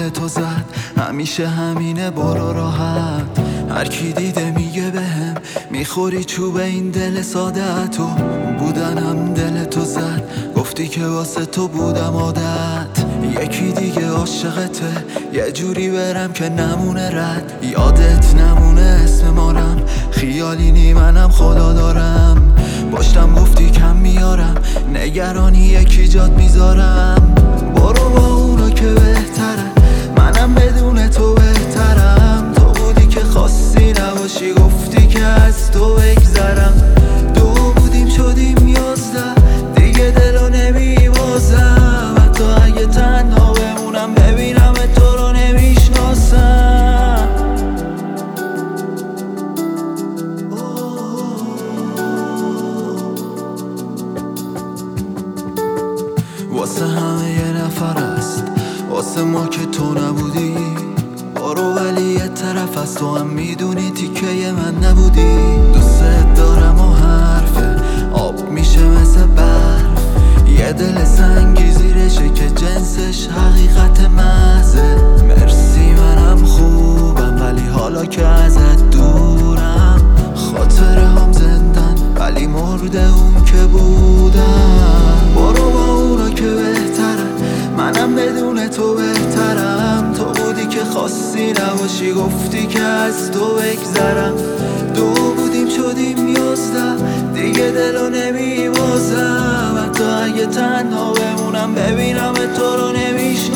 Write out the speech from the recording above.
دل تو زد، همیشه همینه برو راحت. هر کی دیده میگه بهم میخوری چوب این دل ساده تو. بودنم دل تو زد، گفتی که واسه تو بودم عادت. یکی دیگه عاشقته، یه جوری برم که نمونه رد. یادت نمونه اسم مارم، خیالی نی منم خدا دارم. پشتم گفتی کم میارم، نگرانی یکی جات میذارم. برو با اونا که بهتره، منم بدون تو بهترم. تو بودی که خواستی نباشی، گفتی که از تو بگذرم. دو بودیم شدیم 11، دیگه دلو نمیبازم. حتی اگه تنها بمونم ببینم تو رو نمیشناسم. واسه همه یه نفر است، واسه ما که تو نبودی. برو ولی یه طرف از تو هم میدونی تیکه من نبودی. دوست دارم و حرفه آب میشه مثل برف. یه دل سنگی زیرشه که جنسش حقیقت محضه. مرسی منم خوبم ولی حالا که ازت دورم. خاطره هم زندن ولی مرده اون که بودم. برو با اونا که بهتره، منم بدون تو بهترم. تو بودی که خواستی نباشی، گفتی که از تو بگذرم. دو بودیم شدیم 11، دیگه دلو نمیبازم. حتی اگه تنها بمونم ببینم تو رو نمیشناسم.